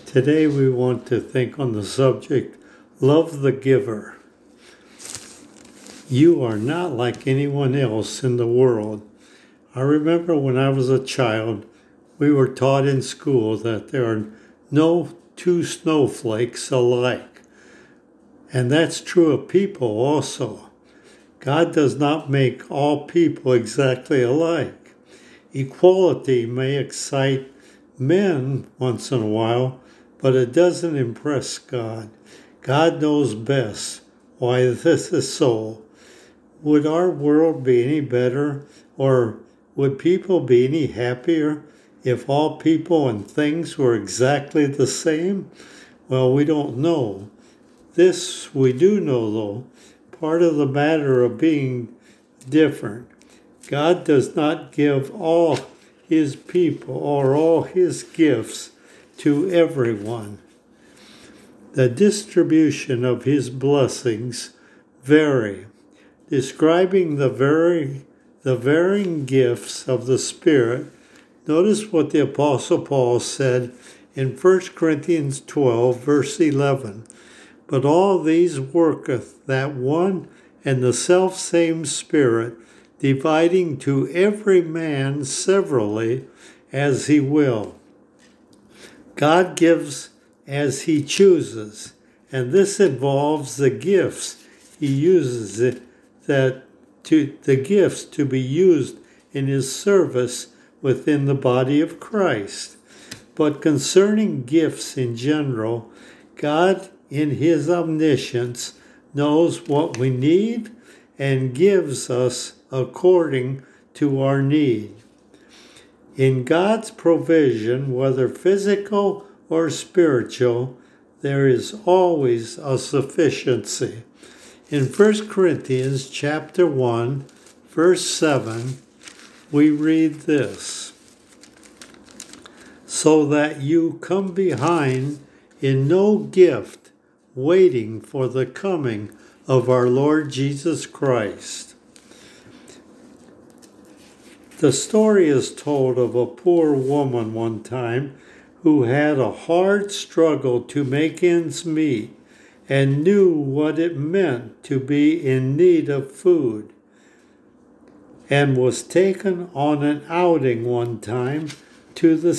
Today we want to think on the subject, love the giver. You are not like anyone else in the world. I remember when I was a child, we were taught in school that there are no two snowflakes alike. And that's true of people also. God does not make all people exactly alike. Equality may excite men once in a while, but it doesn't impress God. God knows best why this is so. Would our world be any better, or would people be any happier if all people and things were exactly the same? Well, we don't know. This we do know, though. Part of the matter of being different. God does not give all his people or all his gifts to everyone. The distribution of his blessings vary, describing the varying gifts of the Spirit. Notice what the Apostle Paul said in 1 Corinthians 12, verse 11. But all these worketh that one and the selfsame Spirit, dividing to every man severally as he will. God gives as he chooses, and this involves the gifts. He uses the gifts to be used in his service within the body of Christ. But concerning gifts in general, God in his omniscience knows what we need and gives us according to our need. In God's provision, whether physical or spiritual, there is always a sufficiency. In 1 Corinthians chapter 1, verse 7, we read this: so that you come behind in no gift, waiting for the coming of our Lord Jesus Christ. The story is told of a poor woman one time who had a hard struggle to make ends meet and knew what it meant to be in need of food, and was taken on an outing one time to the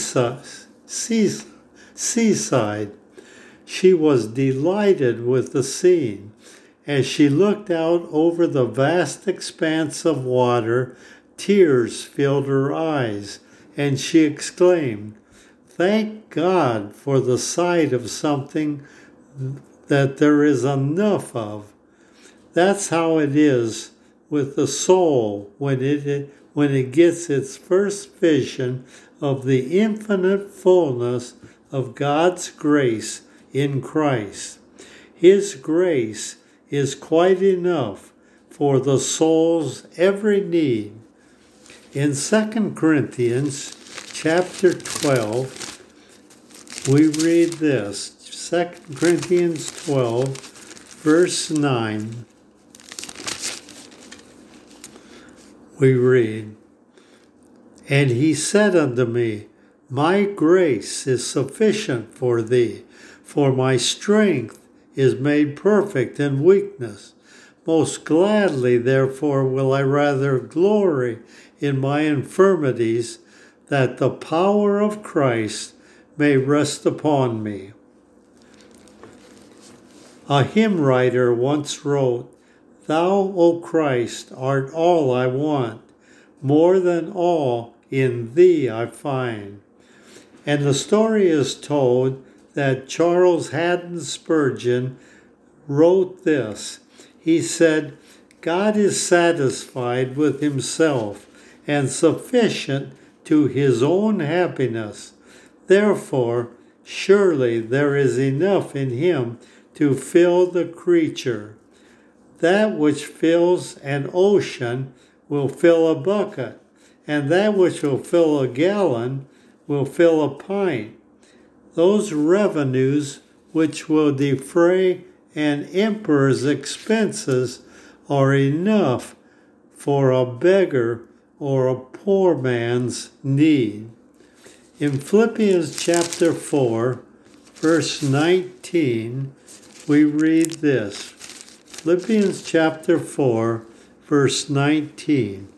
seaside. She was delighted with the scene. As she looked out over the vast expanse of water, tears filled her eyes, and she exclaimed, "Thank God for the sight of something that there is enough of." That's how it is with the soul when it gets its first vision of the infinite fullness of God's grace in Christ. His grace is quite enough for the soul's every need. In 2 Corinthians chapter 12, we read this. 2 Corinthians 12, verse 9. We read, "And he said unto me, My grace is sufficient for thee, for my strength is made perfect in weakness. Most gladly, therefore, will I rather glory in my infirmities, that the power of Christ may rest upon me." A hymn writer once wrote, "Thou, O Christ, art all I want, more than all in thee I find." And the story is told that Charles Haddon Spurgeon wrote this. He said, "God is satisfied with himself and sufficient to his own happiness. Therefore, surely there is enough in him to fill the creature. That which fills an ocean will fill a bucket, and that which will fill a gallon will fill a pint. Those revenues which will defray an emperor's expenses are enough for a beggar or a poor man's need." In Philippians chapter 4, verse 19, we read this. Philippians chapter 4, verse 19.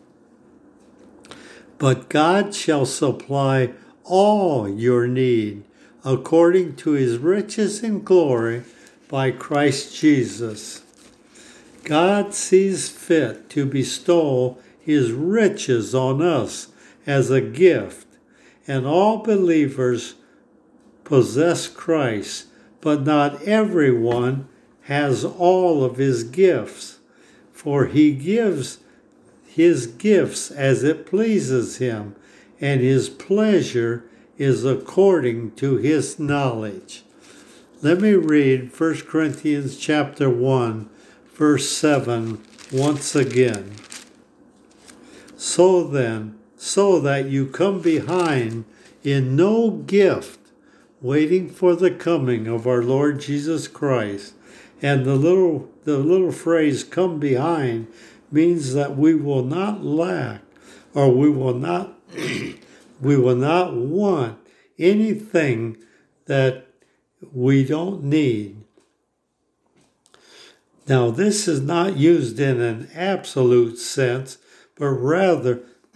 But God shall supply all your need according to his riches in glory by Christ Jesus. God sees fit to bestow his riches on us as a gift, and all believers possess Christ, but not everyone has all of his gifts, for he gives his gifts as it pleases him, and his pleasure is according to his knowledge. Let me read 1 Corinthians chapter 1, verse 7 once again. So then, so that you come behind in no gift, waiting for the coming of our Lord Jesus Christ. And the little phrase "come behind" means that we will not lack, or we will not want anything that we don't need. Now, this is not used in an absolute sense, but rather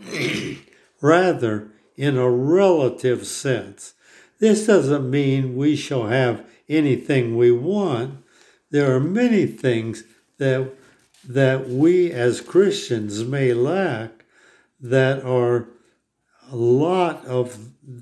in a relative sense. This doesn't mean we shall have anything we want. There are many things that we as Christians may lack there are a lot of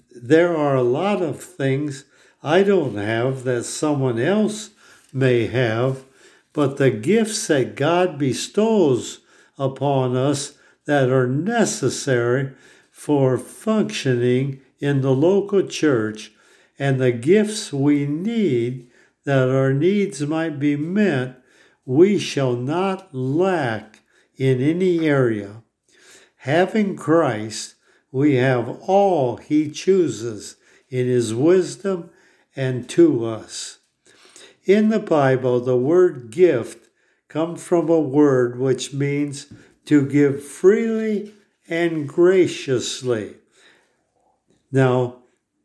things I don't have that someone else may have, but the gifts that God bestows upon us that are necessary for functioning in the local church, and the gifts we need that our needs might be met, we shall not lack in any area. Having Christ, we have all he chooses in his wisdom and to us. In the Bible, the word gift comes from a word which means to give freely and graciously. Now,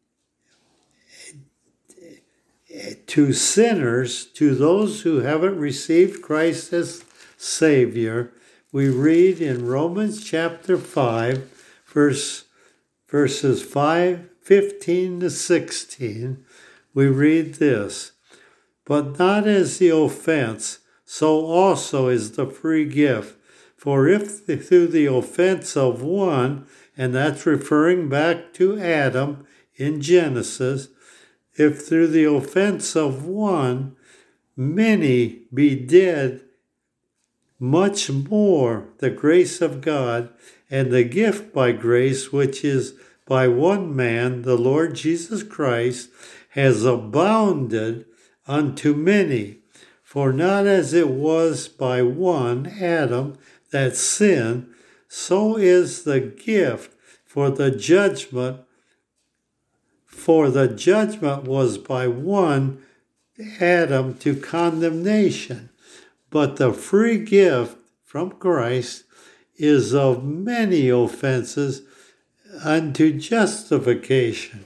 to sinners, to those who haven't received Christ as Savior, we read in Romans chapter 5, verses 15 to 16, we read this: But not as the offense, so also is the free gift. For if through the offense of one, and that's referring back to Adam in Genesis, if through the offense of one many be dead, much more the grace of God and the gift by grace, which is by one man, the Lord Jesus Christ, has abounded unto many. For not as it was by one, Adam, that sinned, so is the gift for the judgment. For the judgment was by one, Adam, to condemnation. But the free gift from Christ is of many offenses unto justification.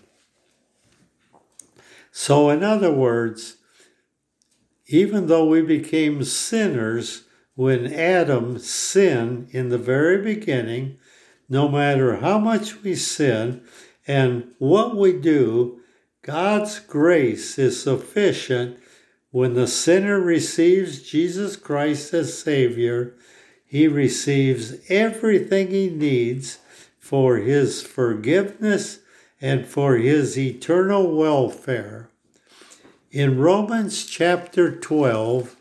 So in other words, even though we became sinners when Adam sinned in the very beginning, no matter how much we sin and what we do, God's grace is sufficient. When the sinner receives Jesus Christ as Savior, he receives everything he needs for his forgiveness and for his eternal welfare. In Romans chapter 12,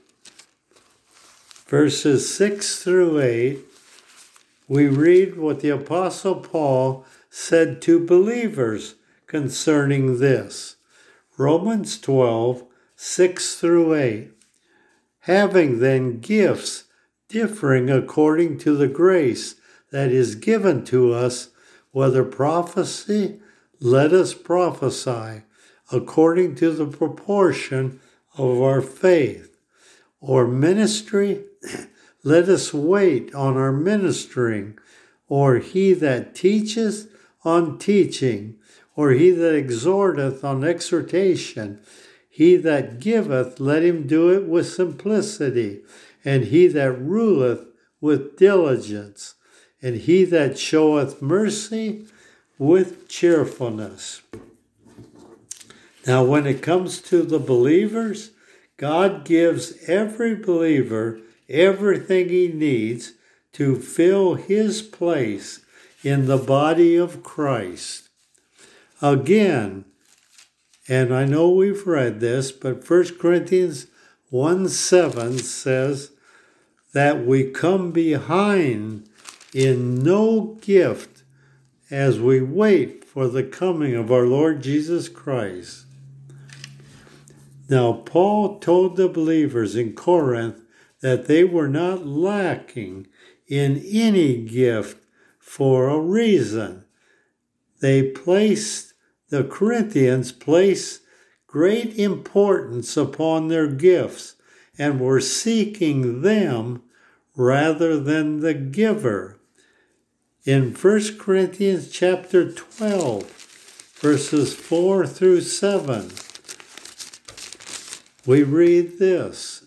verses 6 through 8, we read what the Apostle Paul said to believers concerning this. Romans 12, 6 through 8. Having then gifts differing according to the grace that is given to us, whether prophecy, let us prophesy according to the proportion of our faith, or ministry, let us wait on our ministering, or he that teaches on teaching, or he that exhorteth on exhortation. He that giveth, let him do it with simplicity, and he that ruleth with diligence, and he that showeth mercy with cheerfulness. Now, when it comes to the believers, God gives every believer everything he needs to fill his place in the body of Christ. Again, and I know we've read this, but 1 Corinthians 1:7 says that we come behind in no gift as we wait for the coming of our Lord Jesus Christ. Now, Paul told the believers in Corinth that they were not lacking in any gift for a reason. The Corinthians placed great importance upon their gifts and were seeking them rather than the giver. In 1 Corinthians chapter 12, verses 4 through 7, we read this.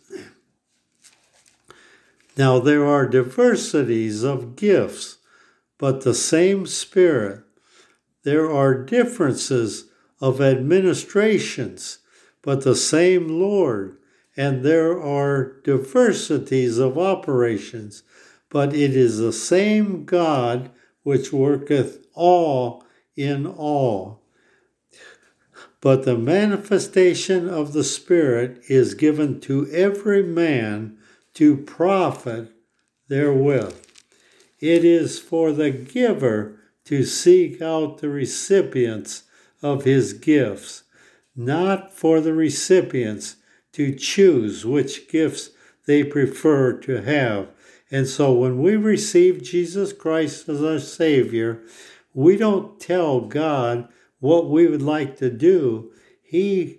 Now there are diversities of gifts, but the same Spirit. There are differences of administrations, but the same Lord. And there are diversities of operations, but it is the same God which worketh all in all. But the manifestation of the Spirit is given to every man to profit therewith. It is for the giver to seek out the recipients of his gifts, not for the recipients to choose which gifts they prefer to have. And so when we receive Jesus Christ as our Savior, we don't tell God what we would like to do. He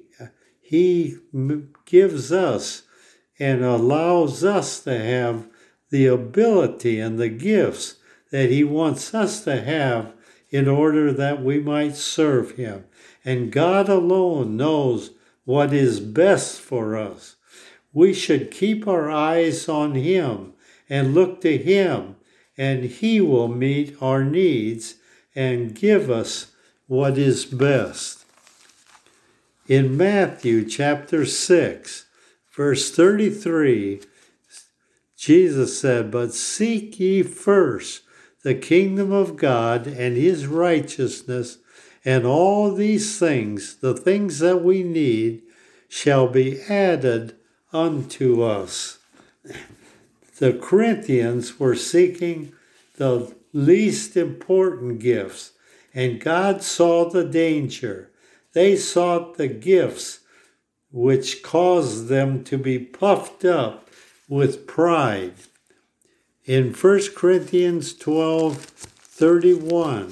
gives us and allows us to have the ability and the gifts that he wants us to have in order that we might serve him. And God alone knows what is best for us. We should keep our eyes on him and look to him, and he will meet our needs and give us what is best. In Matthew chapter 6, verse 33, Jesus said, "But seek ye first the kingdom of God and his righteousness, and all these things, the things that we need, shall be added unto us." The Corinthians were seeking the least important gifts, and God saw the danger. They sought the gifts which caused them to be puffed up with pride. In 1 Corinthians 12:31,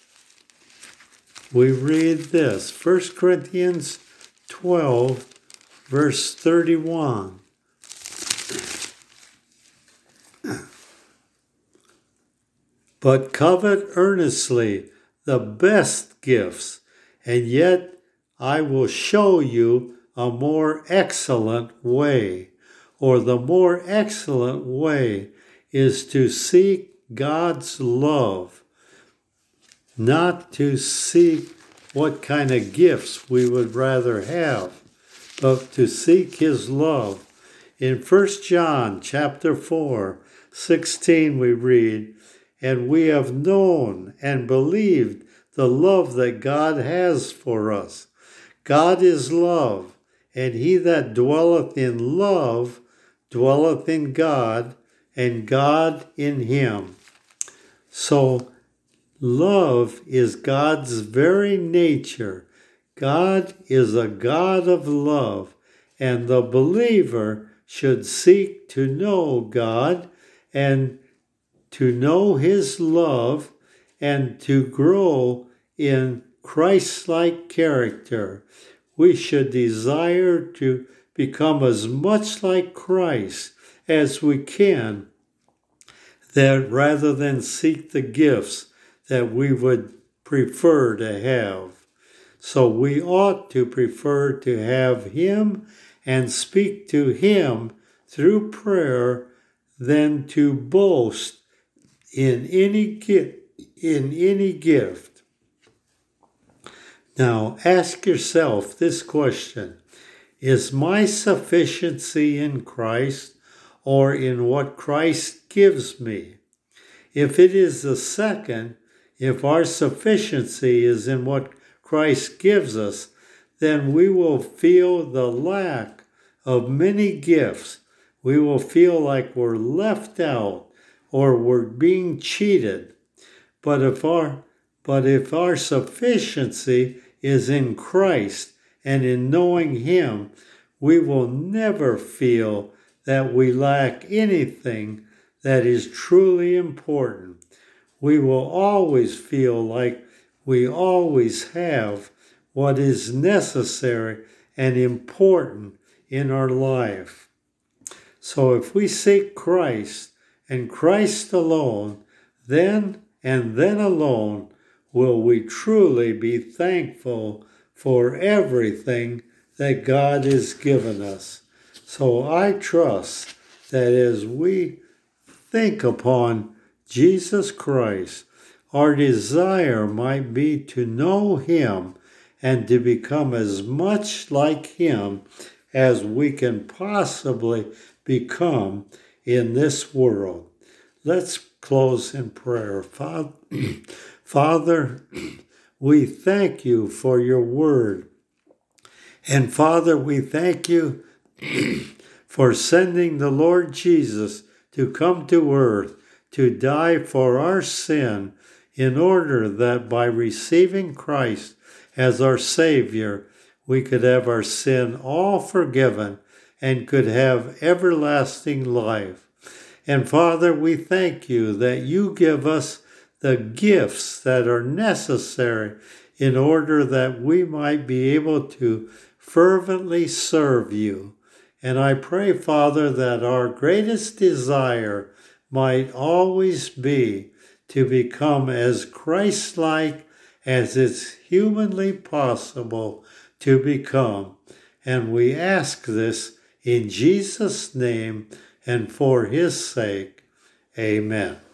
we read this. 1 Corinthians 12, verse 31. "But covet earnestly the best gifts, and yet I will show you a more excellent way." Or the more excellent way is to seek God's love, not to seek what kind of gifts we would rather have, but to seek his love. In 1 John chapter 4:16 we read, "And we have known and believed the love that God has for us. God is love, and he that dwelleth in love dwelleth in God, and God in him." So love is God's very nature. God is a God of love, and the believer should seek to know God and to know his love and to grow in Christ-like character. We should desire to become as much like Christ as we can, that rather than seek the gifts that we would prefer to have. So we ought to prefer to have him and speak to him through prayer than to boast in any gift. Now ask yourself this question: is my sufficiency in Christ or in what Christ gives me? If it is the second, if our sufficiency is in what Christ gives us, then we will feel the lack of many gifts. We will feel like we're left out or we're being cheated. But if our sufficiency is in Christ and in knowing him, we will never feel that we lack anything that is truly important. We will always feel like we always have what is necessary and important in our life. So if we seek Christ and Christ alone, then and then alone will we truly be thankful for everything that God has given us. So I trust that as we think upon Jesus Christ, our desire might be to know him and to become as much like him as we can possibly become in this world. Let's close in prayer. Father, we thank you for your word. And Father, we thank you for sending the Lord Jesus to come to earth to die for our sin, in order that by receiving Christ as our Savior, we could have our sin all forgiven and could have everlasting life. And Father, we thank you that you give us the gifts that are necessary in order that we might be able to fervently serve you. And I pray, Father, that our greatest desire might always be to become as Christ-like as it's humanly possible to become. And we ask this in Jesus' name and for his sake. Amen.